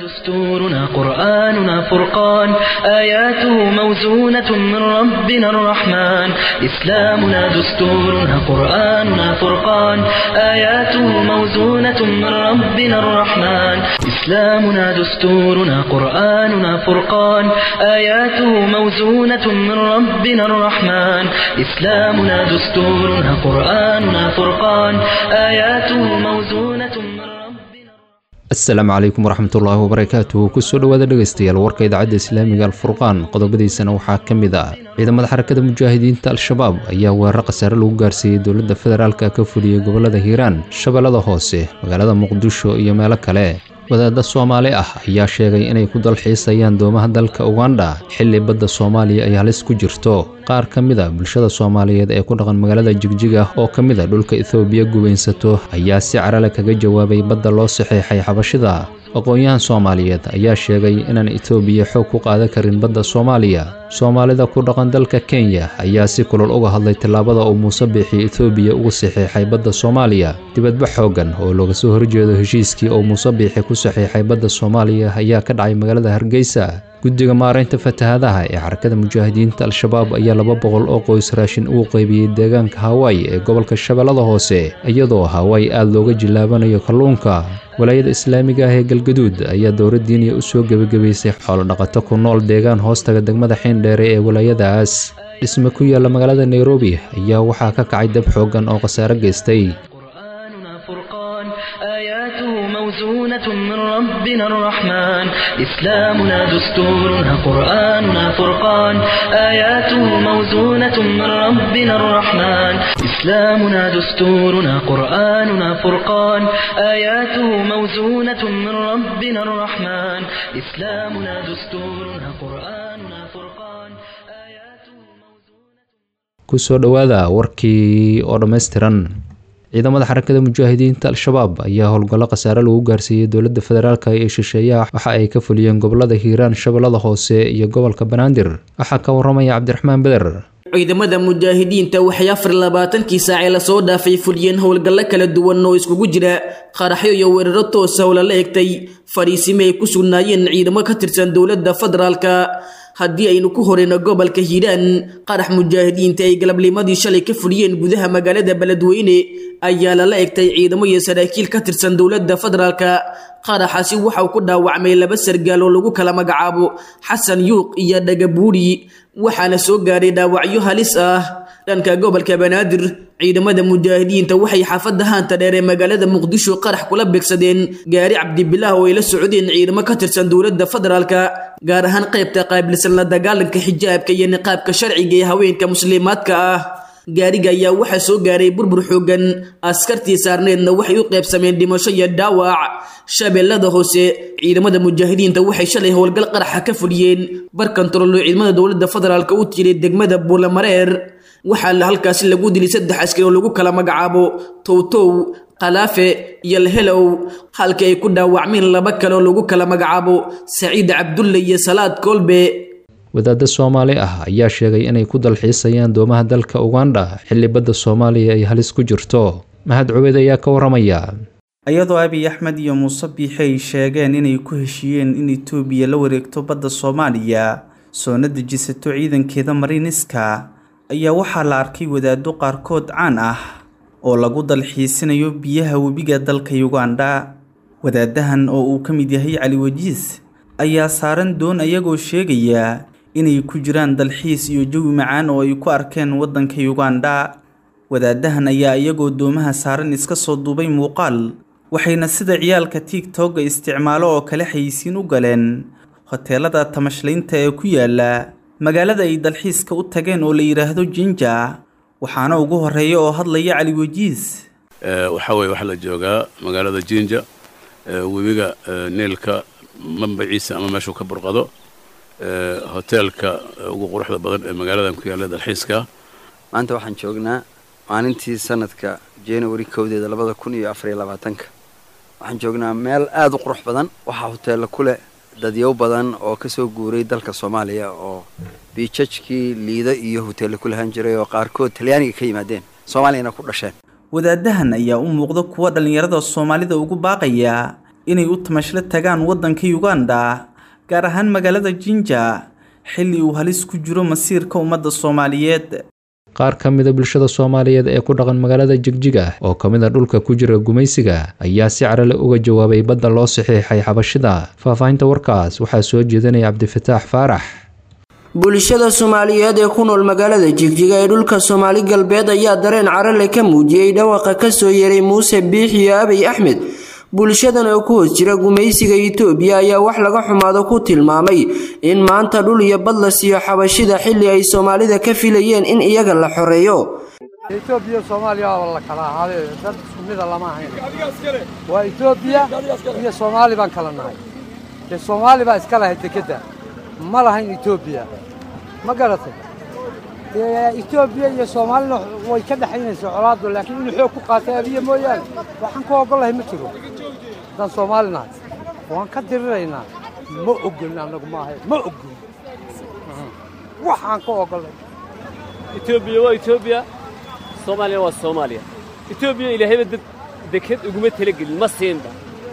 دستورنا قرآننا فرقان آياته موزونة من ربنا الرحمن إسلامنا دستورنا قرآننا فرقان آياته موزونة من ربنا الرحمن إسلامنا دستورنا قرآننا فرقان آياته موزونة من ربنا الرحمن إسلامنا دستورنا قرآننا فرقان آياته موزونة من ربنا. السلام عليكم ورحمة الله وبركاته. kusoo dhawaada dhageystayaal warka idaacadda islaamiga alfurqaan qodobadiisana waxaa ka mid ah ciidamada xarakada mujaahidiinta al-shabaab ayaa weerar khasaare lagu gaarsiiyey dowladda federaalka ka fuliyey gobolada hiiraan shabeellada hoose magaalada muqdisho iyo meelo kale. wadaadda Soomaali ah ayaa sheegay inay ku dalxiisayaan doomaha dalka Uganda xilli badda Soomaaliya ay halis ku jirto. qaar ka mid ah bulshada Soomaaliyeed ee ku dhaqan magaalada Jigjiga oo ka mid ah dhulka Itoobiya gubaysato ayaa si carale kaga jawaabay badda loo saxeexay xabashida. aqoonyahan Soomaaliyeed ayaa sheegay inaan Itoobiya xoog ku qaadan karin badda Soomaaliya. Soomaalida ku dhaqan dalka Kenya ayaa si kulul uga hadlay tallaabada uu Muuse Biixi Itoobiya ugu saxeexay badda Soomaaliya. dibadbax xoogan oo looga soo horjeedo heshiiskii uu Muuse Biixi ku saxeexay badda Soomaaliya ayaa ka dhacay magaalada Hargeysa. guddiga maareynta fatahaadaha ee xarakada mujaahidiinta al-shabaab ayaa 200 oo qoys raashin ugu qaybiyey deegaanka Hawaii ee gobolka Shabeellada Hoose iyadoo Hawaii aad looga jilaabanayo kalluunka. walaayada islaamiga ah ee Galgaduud ayaa dowlad diiniya u soo gabagabaysay xoolo dhaqato ku nool deegaan hoostaga degmada Xiindheere ee walaayadaas. dhisme ku yaala magaalada Nairobi ayaa waxaa ka kacay dab xoogan oo khasaare geystay. آياته موزونة من ربنا الرحمن إسلامنا دستورنا قرآننا فرقان آياته موزونة من ربنا الرحمن إسلامنا دستورنا قرآننا فرقان آياته موزونة من ربنا الرحمن إسلامنا دستورنا قرآننا فرقان آياته موزونة. kusoo dhawaada warkii oo dhameystiran. ciidamada xarakada mujaahidiinta al-shabaab ayaa howlgallo khasaare lagu gaarsiiyey dowladda federaalka ee shisheeyaha waxa ay ka fuliyeen gobolada hiiraan shabeellada hoose iyo gobolka banaadir. waxaa ka waramaya cabdiraxmaan beder. ciidamada mujaahidiinta waxay 24kii saac lasoo dhaafay fuliyeen howlgallo kala duwan oo iskugu jira qaraxyo iyo weeraro toos ah oo la eegtay fariisimo ay ku sugnaayeen ciidamo ka tirsan dowladda federaalka. haddii aynu ku horeyno gobolka hiiraan qarax mujaahidiinta ay galabnimadii shalay ka fuliyeen gudaha magaalada beledweyne ayaa la eegtay ciidamo iyo saraakiil ka tirsan dowladda federaalka. qaraxaasi waxa uu ku dhaawacmay 2 sargaal oo lagu kala magacaabo xasan yuuq iyo dhagabuuri waxaana soo gaaray dhaawacyo halis ah. dhanka gobolka banaadir ciidamada mujaahidiinta waxay xaafadda haanta dheer ee magaalada muqdisho qarax kula beegsadeen gaari cabdibilaah oo ay la socdeen ciidamo ka tirsan dowladda federaalka gaar ahaan qaybta qaabilsan la dagaalanka xijaabka iyo niqaabka sharciga ee haweenka muslimaadka ah. gaariga ayaa waxaa soo gaaray burbur xoogan askartii saarneedna waxay u qaybsameen dhimasho iyo dhaawac. shabeellada hoose ciidamada mujaahidiinta waxay shalay howlgal qaraxa ka fuliyeen bar kantarool oo ciidamada dowladda federaalka u tiray degmada Buulamareer. waxaa halkaasi lagu dilay 3 askari oo lagu kala magacaabo Towtow, Qalaafe iyo Helow halka ay ku dhaawacmeen 2 kale oo lagu kala magacaabo Saciid Cabdulle iyo Salaad Kolbe. wadaadda Soomaali ah ayaa sheegay inay ku dalxiisayaan doomaha dalka Uganda xilli badda Soomaaliya ay halis ku jirto. mahad cubeed ayaa ka waramaya. ayadoo Abiy Ahmed iyo Muuse Biixi ay sheegeen inay ku heshiiyeen in Itoobiya la wareegto badda Soomaaliya soo dejisato ciidankeeda mariniska ayaa waxaa la arkay wadaaddo qaarkood caan ah oo lagu dalxiisanayo biyaha webiga dalka Uganda. wadaadahan oo uu ka mid yahay Cali Wajiis ayaa saaran doon ayagoo sheegaya inay ku jiraan dalxiis iyo jawi macaan oo ay ku arkeen wadanka Uganda. wadaadahan ayaa iyagoo doomaha saaran iska soo duubay muuqaal waxayna sida ciyaalka TikTok isticmaalo oo kale xayisiin u galeen hoteelada tamashlaynta ee ku yaala magaalada ay dalxiiska u tageen oo la yiraahdo Jinja. waxaana ugu horeeya oo hadlaya Cali Wajiis. waxa la joogaa magaalada Jinja webiga Niilka mambaciisa ama meesha ka burqado hoteelka ugu quruxda badan ee magaaladan ku yaala dalxiiska. maanta waxaan joognaa maalintii sanadka January 2024 waxaan joognaa meel aad u qurux badan waxa hoteelka kule dadyow badan oo ka soo guuray dalka Soomaaliya oo biijajkii liida iyo hoteelka kule han jiray oo qaarkood Talyaaniga ka yimaadeen Soomaaliyana ku dhasheen. wadaadahan ayaa u muuqda kuwa dhalinyarada Soomaalida ugu baaqaya inay u tamashla tagaan waddanka Uganda gaar ahaan magaalada Jinja xilli uu halis ku jiro masiirka ummadda Soomaaliyeed. qaar ka mid ah bulshada Soomaaliyeed ee ku dhaqan magaalada Jigjiga oo ka mid ah dhulka ku jira gumaysiga ayaa si carale uga jawaabay badda loo saxiixay xabashida. Faafahinta warkaas waxaa soo jeedinaya Cabdifataax Faarax. bulshada Soomaaliyeed ee ku nool magaalada Jigjiga ee dhulka Soomaali galbeed ayaa dareen carale ka muujiyay dhawaqa ka soo yeeray Muuse Biixi iyo Abiy Ahmed. bulshadan oo ku hoos jira gumaysiga Itoobiya ayaa wax laga xumaado ku tilmaamay in maanta dhul iyo bad la siiyo xabashida xilli ay Soomaalida ka filayeen in iyaga la xoreeyo. Itoobiya Soomaaliya wala kala ahaday dad sumida lama ahayn. waa Itoobiya iyo Soomaali baan kala nahay. Soomaali baa iska lahayd dekada ma lahayn Itoobiya ma garatay. Itoobiya iyo Soomaalina way ka dhaxaynaysaa colaado laakiin in xoog ku qaatay Abiy mooyaan waxaan ku ogolahay ma jiro. dan Soomaalina waan ka diriraynaa ma ogolna anagu ma ahay ma ogol waxaan ku ogolay Itoobiya waa Itoobiya Soomaaliya waa Soomaaliya. Itoobiya ilaahay dekad uguma talagelin ma siinba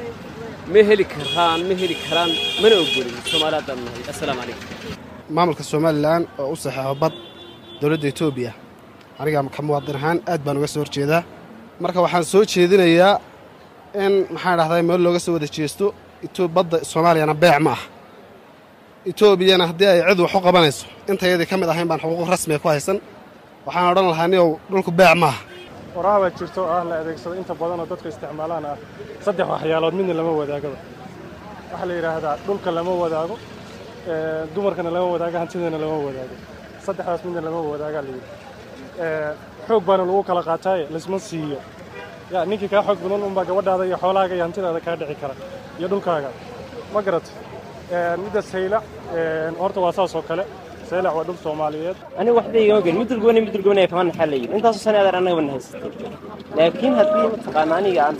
ma heli karaan mana ogolin Soomaalidan nahay. Assalaamu calaykum. maamulka Soomaaliland oo u saxeexo bad dawladda Itoobiya aniga ka muwaadin ahaan aad baan uga soo horjeedaa. marka waxaan soo jeedinayaa in maxaan raahday meel looga soo wada jeesto badda Soomaaliyana beec ma ah. Itoobiyana haddii ay cid wax u qabanayso intayadii ka mid ahayn baan xuquuq rasmi ku haysan waxaan odhan lahaa inuu dhulku beec ma ah. waraaba jirto la adeegsado inta badan oo dadka isticmaalaan saddex waxyaalood midna lama wadaago. waxa la yiraahdaa dhulka lama wadaago dumarkana lama wadaago hantidana lama wadaago. saddexdaas midna lama wadaaga la yiraahdaa. xoog baan lagu kala qaatay lasma siiyo. ninkii ka xoog badan baa gabadhaada iyo xoolaaga iyo hantidaada ka dhici kara iyo dhulkaaga ma garat. midda sayla horta waa saas oo kale sayla waa dhul Soomaaliyeed. ani waxba iga ogeyn mid dulgoon ay fahan xalay intaas sanaad anaga wan haystay laakiin haddii mataqaanaa aniga aan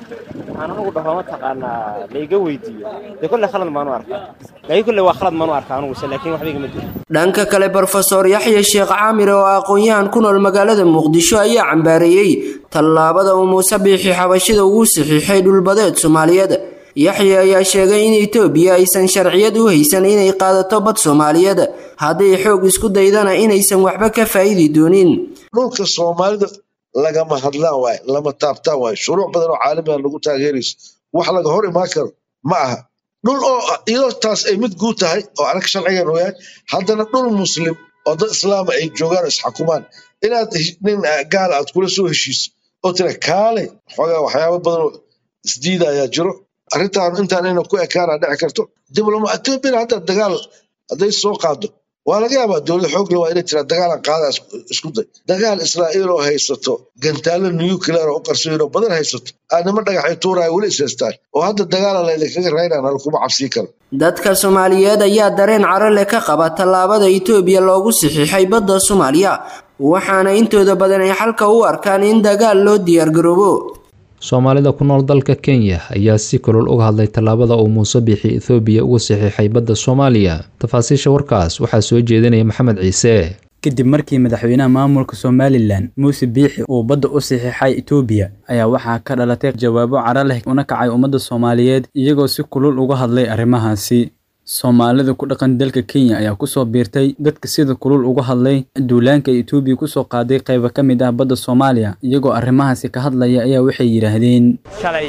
ugu dhaho mataqaanaa la iga weydiiyo de kulli khalad maanu arkaa laakiin kulli waa khalad maanu arkaa anigu laakiin waxba iga mid. dhanka kale Professor Yaxya Sheekh Caamir oo aqoon-yahan ku nool magaalada Muqdisho ayaa cambaareeyay tallaabada uu Muuse Biixi xabashida ugu saxiixay dhulbadeed Soomaaliyeed. Yaxya ayaa sheegay in Itoobiya aysan sharciyad u haysan inay qaadato bad Soomaaliyeed haddii xoog isku daydana inaysan waxba ka faa'iidi doonin. dhulka Soomaalida lagama hadlaan waay lama taabtaan waay shuruuc badan oo caalami ah lagu taageerayso wax laga hor imaan karo ma aha. dhul oo iyadoo taas ay mid guud tahay oo anaga sharcigan u yahay haddana dhul muslim oo dad islaam ay joogaan isxakumaan inaad nin gaal aad kula soo heshiiso oo tira kaale xogaa waxyaabo badan oo isdiida ayaa jiro. arrintaan intaan inuu ku ekaana dhici karto diblomaatiyada hadda dagaal haday soo qaado waa laga yaabaa dowladda xoog leh waa inay tiraa dagaalan qaada isku day. dagaal Israa'iil oo haysato gantaalo nuclear oo qarsoon badan haysato aanama dhagaxay tuuray wali isastaan oo hadda dagaal la kaga raynaan hal kuma cabsi karo. dadka Soomaaliyeed ayaa dareen carale ka qaba tallaabada Itoobiya loogu saxiixay badda Soomaaliya waxaana intooda badan ay xalka u arkaan in dagaal loo diyaar garoobo. Soomaalida ku nool dalka Kenya ayaa si kulul uga hadlay tallaabada uu Muuse Biixi Itoobiya ugu saxiixay badda Soomaaliya. tafaasiisha warkaas waxaa soo jeedinaya Maxamed Ciise. kadib markii madaxweynaha maamulka Somaliland Muuse Biixi uu badda u saxiixay Itoobiya ayaa waxaa ka dhalatay jawaabo carale una kacay ummadda Soomaaliyeed iyagoo si kulul uga hadlay arrimahaasi. Soomaalida ku dhaqan dalka Kenya ayaa ku soo biirtay dadka sida kulul uga hadlay duulaanka Itoobiya ku soo qaaday qayb ka mid ah badda Soomaaliya iyagoo arrimahaasi ka hadlaya ayaa waxay yiraahdeen shalay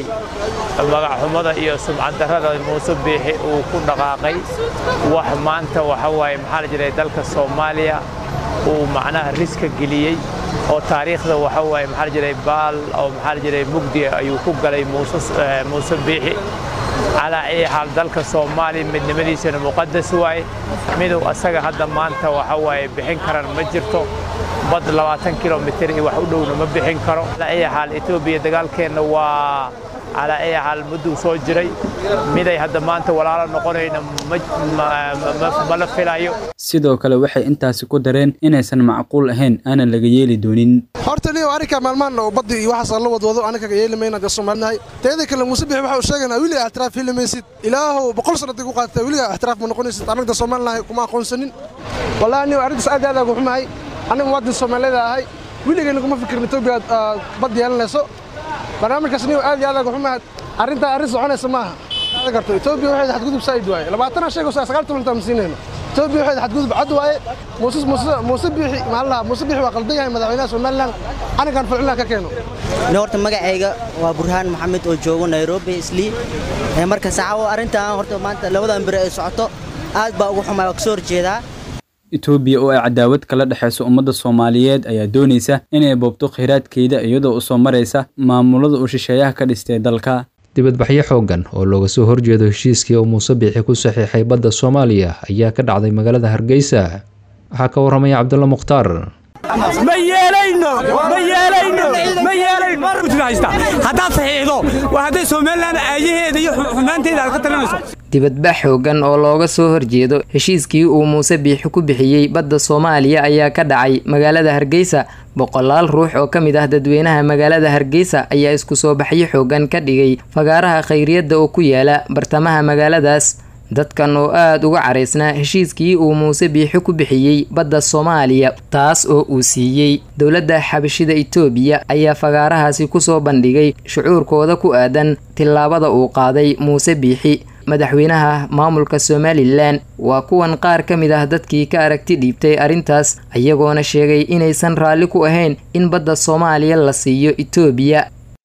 magac xumada iyo sumcad darrada Muuse Biixi uu ku dhaqaaqay wax maanta waxa waaye maxaa la jiray dalka Soomaaliya uu macnaha riska geliyay oo taariikhda waxa waaye maxaa la jiray baal oo maxaa la jiray mugdi ayuu ku galay Muuse Biixi على أي حال ذلك الصومالي من نمديس المقدس واي مدو أسرع هذا مانتا وحواي بحين كرن مجرته بدل 20 كيلومتر وحدود ما بحين كرو على أي حال إثيوبيا دقال كأنه على أي حال مدو سوجري مدى هذا مانتا ولا نقولين ما فيلايو sidoo kale waxay intaasi ku dareen inaysan macquul ahayn aanan laga yeeli doonin. horta niyo arika maalmaan oo badii iyo waxa la wadwado anaga ka yeelimayna ka Soomaaliyeed teeda kale Muuse Biixi waxa uu sheeganaa wili ixtiraaf filmaysid ilaahu 100 sano dib u qaatay wili ixtiraaf ma noqonaysid anaga Soomaaliyeed kuma aqoonsanin wallahi niyo arintaas aad aad ugu xumahay aniga muwaadin Soomaaliyeed ahay wiligeena kuma fikirno Itoobiya bad yeelanayso barnaamijkaas niyo aad ugu xumahay arrintaa arrin soconaysa maaha aad garto Itoobiya waxay xadgudub saayid waaye 20 sheego 9 siinayno Itoobiya waxay xadgudub cad waaye Muuse Biixi waa qaldan yahay madaxweynaha Soomaaliland anigan ficilna ka keeno horta magacayga waa Burhaan Maxamed oo joogo Nairobi isli marka saaco arrintan horta maanta labadan bir ay socoto aad baa ugu xumaa ka soo horjeeda Itoobiya oo ay cadaawad kala dhaxayso ummadda Soomaaliyeed ayaa doonaysa inay boobto kheyraadkeeda iyadoo u soo maraysa maamulada u shisheeyaha ka dhistay dalka dibadbaxyo xooggan oo looga soo horjeedo heshiiskii uu Muuse Biixi ku saxiixay badda Soomaaliya ayaa ka dhacday magaalada Hargeysa waxa ka waramaya Cabdulla Mukhtaar ma yeelayno haddaad saxiixdo waa hadday Soomaaliland aayaheeda iyo xumaanteeda aad ka talinayso dibadbax xooggan oo looga soo horjeedo heshiiskii uu Muuse Biixi ku bixiyay badda Soomaaliya ayaa ka dhacay magaalada Hargeysa boqolaal ruux oo kamid ah dadweynaha magaalada Hargeysa ayaa isku soo baxay xooggan ka dhigay fagaaraha khayriyada oo ku yaala bartamaha magaaladaas dadkan oo aad uga careysnaa heshiiskii uu Muuse Biixi ku bixiyay badda Soomaaliya taas oo uu siiyay dawladda xabashida Itoobiya ayaa fagaarahaasi ku soo bandhigay shucuurkooda ku aadan tilaabada uu qaaday Muuse Biixi madaxweynaha maamulka Somaliland waa kuwan qaar kamid ah dadkii ka aragti dhiibtay arintaas ayagoona sheegay inaysan raali ku ahayn in badda Soomaaliya la siiyo Itoobiya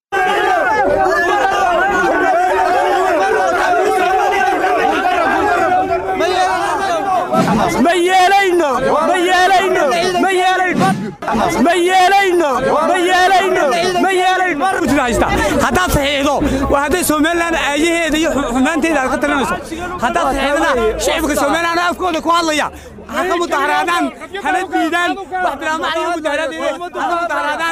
haddaad saxiixdo waa hadday Soomaaliland aayaheeda iyo xumaanteeda aad ka talinayso haddaad saxiixdana shacabka Soomaaliland afkooda ku hadlaya ha ka mudaharaadaan hana diidaan wax bilaama ay mudaharaadaan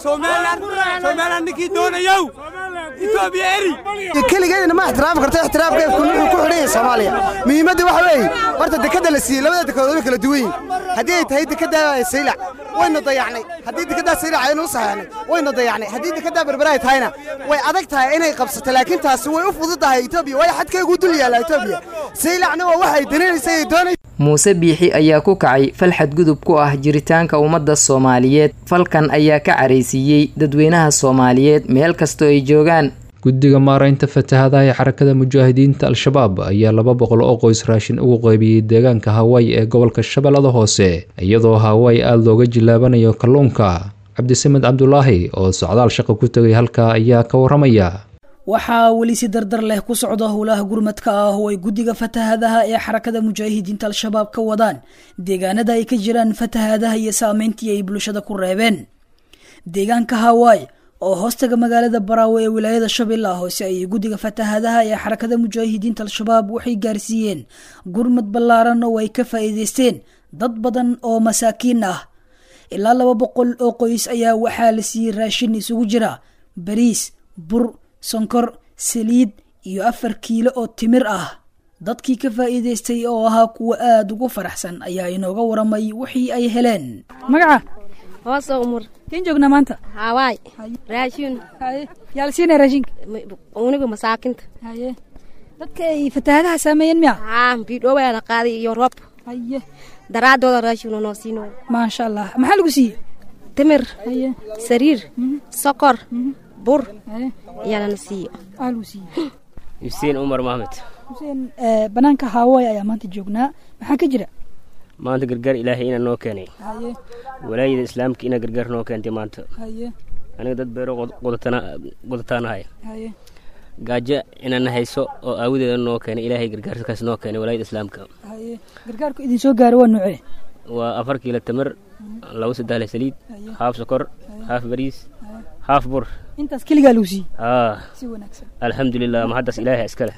Soomaaliland ninkii doonayo Itoobiya eri kaligeedna ma ixtiraam karto ixtiraamkeedu ku xidhay Soomaaliya muhiimadda waxa weey horta dekada la siiyay labada dekedood kala duwan haddii ay tahay dekada Saylac wayna dayacnay haddii dekada Saylac aynu saxanay wayna dayacnay haddii dekada Berbera ay tahayna way adag tahay inay qabsato laakiin taasi way u fududahay Itoobiya way xadkeedu u dul yaala Itoobiya Saylacna waa waxay daneysay doonay Muuse Biixi ayaa ku kacay falxad gudub ku ah jiritaanka ummadda Soomaaliyeed falkan ayaa ka careysiyay dadweynaha Soomaaliyeed meel kasto ay joogaan guddiga maaraynta fatahaadaha ee xarakada mujaahidiinta al-shabaab ayaa 200 oo qoys raashin ugu qaybiyay deegaanka Hawaii ee gobolka Shabeellada Hoose iyadoo Hawaii aad looga jilaabanayo kalluunka Cabdisamed Cabdullaahi oo socdaal shaqo ku tagay halka ayaa ka waramaya waxaa weli si dardar leh ku socda howlaha gurmadka ah oo ay guddiga fatahaadaha ee xarakada mujaahidiinta al-shabaab ka wadaan deegaanada ay ka jiraan fatahaadaha iyo saameyntii ay bulshada ku reebeen deegaanka Hawaii oo hoostaga magaalada Baraawe ee wilaayada Shabeellaha Hoose ay guddiga fatahaadaha ee xarakada mujaahidiinta al-shabaab waxay gaarsiiyeen gurmad ballaaran oo ay ka faa'iideysteen dad badan oo masaakiin ah ilaa 200 oo qoys ayaa waxaa la siiyay raashin isugu jira bariis bur sonkor saliid iyo 4 kiilo oo timir ah dadkii ka faa'iideystay oo ahaa kuwa aad ugu faraxsan ayaa inooga waramay wixii ay heleen magaca hoos umur tiin joogna maanta Hawaii raashin yaal siinay raashin uniga masaakinta haye dadka ay fatahaadaha saameeyeen miya bidho wada qaaday iyo roob haye daraadooda raashin noo siino ma sha Allah maxaa lagu siiyay timir haye sariir sokor bur yana nasiyo alusi Hussein Umar Mohamed Hussein banaanka Hawaii ayaa maanta joognaa maxaa ka jira maanta gargaar Ilaahay ina noo keenay haye walaayada islaamka ina gargaar noo keentay maanta haye aniga dad beero qodataanahay haye gaaja inaan hayso oo aawadeeda noo keenay Ilaahay gargaarkaas noo keenay walaayada islaamka haye gargaarku idin soo gaaray waa nuucee waa 4 kiilo tamar 2 saliid haaf sokor haaf bariis haaf bur intaas kaliya lagu siiyay si wanaagsan alxamdulillah ma haddas Ilaahay iskale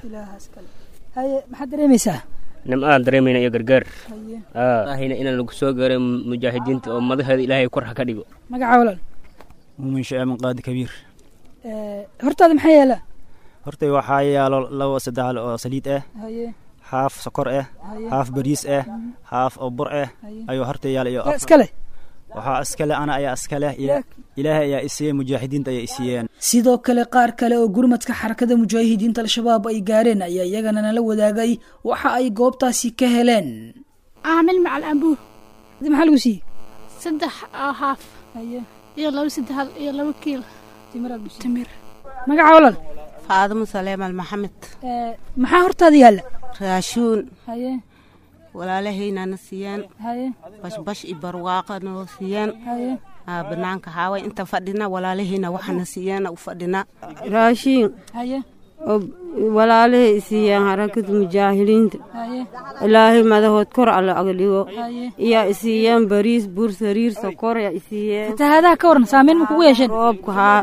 haye maxaad dareemaysaa nimaan dareemayna iyo gargaar ahayna inaan lagu soo gaaray mujaahidiinta oo madaxda Ilaahay kor ka dhigo magaca walaal muumin shaaman qaadi kabiir hortaada maxay yaala hortay waxaa yaalo 2 oo saliid ah haye haaf sokor ah haaf bariis ah haaf bur ah ayo hortay yaal iyo iskale waxa iskale ana ayaa iskale Ilaahay ayaa isiyay mujaahidiinta ayaa isiyeen sidoo kale qaar kale oo gurmadka xarakada mujaahidiinta al-shabaab ay gaareen ayaa iyagana la wadaagay waxa ay goobtaasi ka heleen aamil macal ambu maxaa lagu siiyay 3 haaf iyo 2 kiilo timir magaca walaal faadimo saleemal maxamed maxaa hortaada yaalla raashuun haye walaalahaynana siiyeen haye bashbash iyo barwaaqa noo siiyeen haye banaanka haaway inta fadhina walaalahayna waxana siiyeen u fadhina raashiin haye walaalahay isiiyeen harakada mujaahiliinta ilaahay madahood kor alla aga dhigo iyaa isiiyeen bariis bur sariir sokor yaa isiiyeen fatahaadaha ka waran saameyn ma kugu yeesheen roobka haa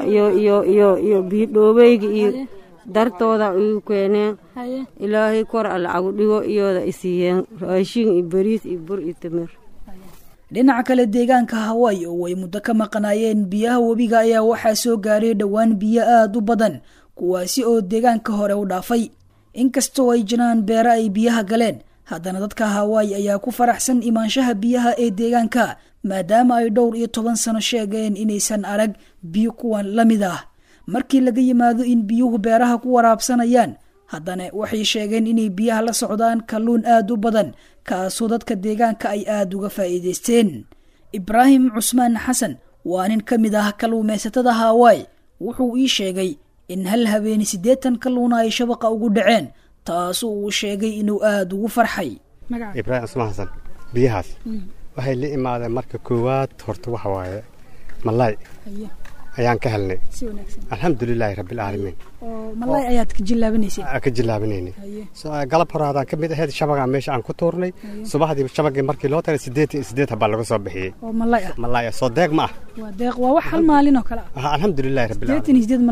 iyo biidhoobeyga iyo dartooda igu keeneen ilaahay kor alla aga dhigo iyooda isiiyeen raashiin iyo bariis iyo bur iyo timir dhinaca kale deegaanka Hawaii oo ay muddo ka maqnaayeen biyaha webiga ayaa waxaa soo gaaray dhawaan biyo aad u badan kuwaasi oo deegaanka hore u dhaafay inkastoo ay jiraan beero ay biyaha galeen haddana dadka Hawaii ayaa ku faraxsan imaanshaha biyaha ee deegaanka maadaama ay dhowr iyo 10 sano sheegeen inaysan arag biyo kuwan la mid ah markii laga yimaado in biyuhu beeraha ku waraabsanayaan haddana waxay sheegeen inay biyaha la socdaan kalluun aad u badan kaasoo dadka deegaanka ay aad uga faa'iideysteen Ibrahim Cusmaan Xasan waa nin ka mid ah kalluumaysatada Hawaii wuxuu ii sheegay in hal habeen 80 kalluun ay shabaqa ugu dhaceen taasoo uu sheegay inuu aad ugu farxay Ibrahim Cusmaan Xasan biyahaas waxay la imaadeen marka koowaad horta waxa waaye malay ayaan ka helnay alxamdulilaahi rabbil caalamiin oo malay ayaad ka jilaabaneysay galab hore hadaan ka mid ahayd shabaga meesha aan ku tuurnay subaxdii shabagii markii loo taray 8 baa laga soo bixiyay oo malay soo deeq ma ah waa deeq waa wax hal maalin oo kale ah alxamdulilaahi rabbil caalamiin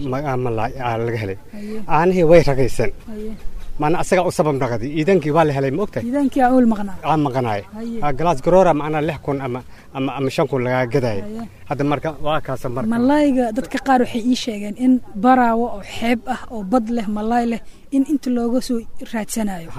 8 malay laga helay aanihii way ragaysan maana asaga u sabab naqdi iidankii waa la helay ma ogtahay iidankii aul maqnaay glass garoora macna 6,000 ama 5,000 laga gaday hadda marka waa kaas marka malayga dadka qaar waxay ii sheegeen in baraawo oo xeeb ah oo bad leh malay leh in inta looga soo raadsanayo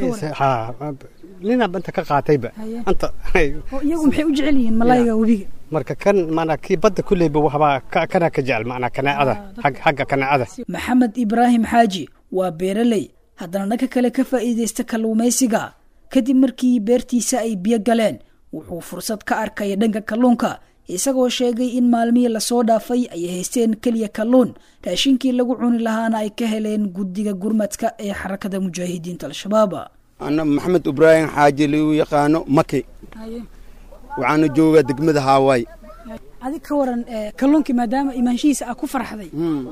lina banta ka qaatayba anta iyagu maxay u jecel yihiin malayga webiga marka kan maana kii badda kuleyba waxba kana ka jecel maana kanaacada xagga kanaacada Maxamed Ibrahim Xaaji waa beeraley haddana dhanka kale ka faa'iideysta kalluumaysiga kadib markii beertiisa ay biyo galeen wuxuu fursad ka arkay dhanka kalluunka isagoo sheegay in maalmihii la soo dhaafay ay haysteen kaliya kalluun raashinkii lagu cuni lahaana ay ka heleen guddiga gurmadka ee xarakada mujaahidiinta al-shabaab ana Maxamed Ibrahim Xaaji liu yaqaano Maki waxaana joogaa degmada Hawaii adiga ka waran kalluunkii maadaama imaanshihiisa ku farxday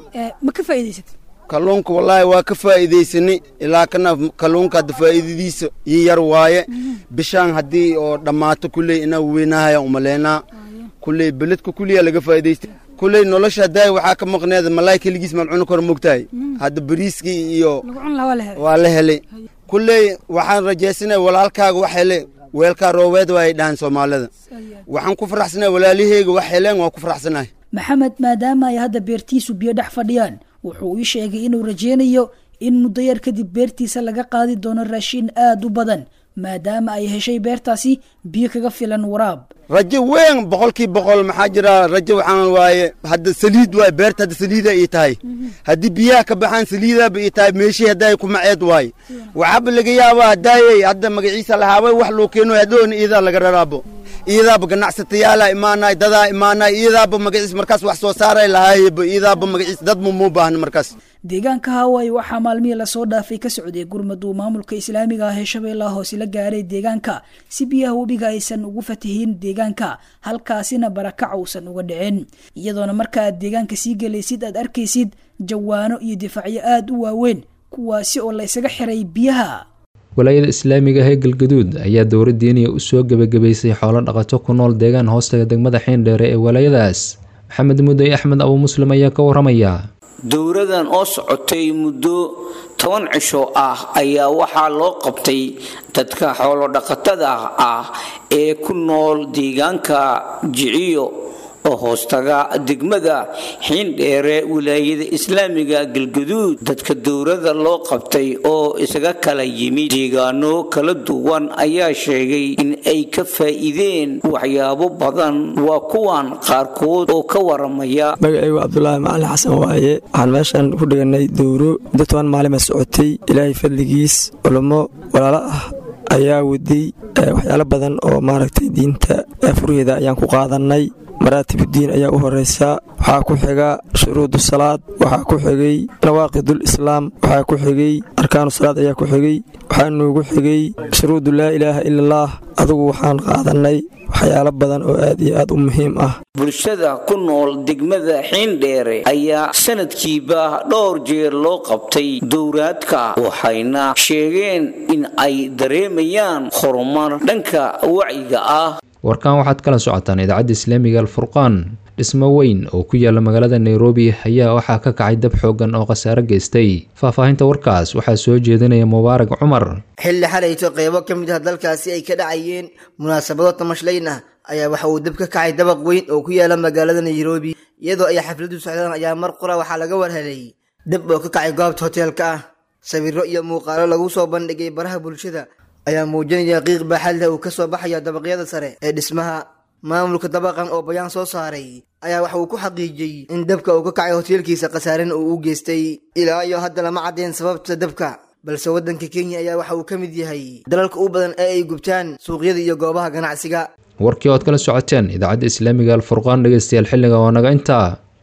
ma ka faa'iideysatay kalluunka wallahi waa ka faa'iideysanay ilaa kana kalluunka faa'iidadiisa yar waaye bishaan hadii oo dhamaato kulay ina weynaaya umaleena kulay beledku kuliya laga faa'iideystay kulay nolosha daay waxa ka maqneed malay kaligiis ma cun karo moogtahay hadda bariiski iyo waa la helay kulay waxaan rajaysanay walaalkaaga wax helay weelka rooweed way dhaan Soomaalida waxaan ku faraxsanahay walaalahayga wax heleen waa ku faraxsanahay Maxamed maadaama ay hadda beertiisu biyo dhex fadhiyaan wuxuu ii sheegay inuu rajeynayo in muddo yar kadib beertiisa laga qaadi doono raashin aad u badan maadaama ay heshay beertaasi biyo kaga filan waraab rajo weyn 100% maxaa jira rajo waxaan waaye hadda saliid waa beerta hadda saliida ay tahay hadii biyaha ka baxaan saliida ay tahay meeshii haday ku maceed waay waxa laga yaabaa haday hadda magaciisa lahaabay wax loo keeno hadoon iyada laga raraabo iyadaaba ganacsatayaal imaanay dada imaanay iyadaaba magaciis markaas wax soo saaray lahaayba iyadaaba magaciis dad mu baahan markaas deegaanka Hawaii waxa maalmihii la soo dhaafay ka socday gurmadu maamulka Islaamiga ah ee Shabeellaha Hoose la gaaray deegaanka si biyaha webiga aysan ugu fatahin deegaanka halkaasina barakac uusan uga dhicin iyadoona marka deegaanka sii galaysid aad arkaysid jawaano iyo difaacyo aad u waaweyn kuwaasi oo la isaga xiray biyaha walaayada islaamiga ah ee galgaduud ayaa dowladdiina u soo gabagabaysay xoolo dhaqato ku nool deegaan hoostaga degmada Xiindheere ee walaayadaas Maxamed Muday Axmed Abu Muslim ayaa ka waramaya dowladan oo socotay muddo 10 cisho ah ayaa waxaa loo qabtay dadka xoolo dhaqatada ah ee ku nool deegaanka Jiciyo oo hoostaga degmada Xiindheere wilaayada islaamiga galgaduud dadka dowladda loo qabtay oo isaga kala yimid deegaano kala duwan ayaa sheegay in ay ka faa'iideen waxyaabo badan waa kuwan qaarkood oo ka waramaya magacaygu Cabdullaahi Macalin Xasan waaye waxaan meeshan ku dhiganay dowro dadwan maalin socotay ilaahay fadligiis culimo walaalo ah ayaa waday waxyaalo badan oo maaragtay diinta furiyeeda ayaan ku qaadanay maraatibuddiin ayaa u horeysa waxaa ku xiga shuruudu salaad waxaa ku xigay nawaaqidul islaam waxaa ku xigay arkaanu salaad ayaa ku xigay waxaa noogu xigay shuruudu laa ilaaha ila allah adugu waxaan qaadanay waxyaalo badan oo aad iyo aad u muhiim ah bulshada ku nool degmada Xiindheere ayaa sanadkiiba dhowr jeer loo qabtay dowraadka waxayna sheegeen in ay dareemayaan horumar dhanka wacyiga ah warkan waxaad kala socotaan idaacadda islaamiga alfurqaan dhismo weyn oo ku yaala magaalada Nairobi ayaa waxaa ka kacay dab xoogan oo khasaare geystay faahfaahinta warkaas waxaa soo jeedinaya Mubaarak Cumar xilli xalayto qaybo ka mid ah dalkaasi ay ka dhacayeen munaasabado tamashlayn ah ayaa waxa uu dab ka kacay dabaq weyn oo ku yaala magaalada Nairobi iyadoo ay xafladu socdaan ayaa mar qura waxaa laga warhelay dab oo ka kacay goobta hoteelka ah sawirro iyo muuqaalo lagu soo bandhigay baraha bulshada ayaa muujinaya qiiq baaxad leh oo ka soo baxaya dabaqyada sare ee dhismaha maamulka dabaqan oo bayaan soo saaray ayaa waxa uu ku xaqiijiyay in dabka uu ka kacay hoteelkiisa khasaaren uu u geystay ilaa iyo hadda lama caddeyn sababta dabka balse waddanka Kenya ayaa waxa uu ka mid yahay dalalka u badan ee ay gubtaan suuqyada iyo goobaha ganacsiga warkii ood kala socoteen idaacadda islaamiga alfurqaan dhageystayaal xilliga oo naga intaa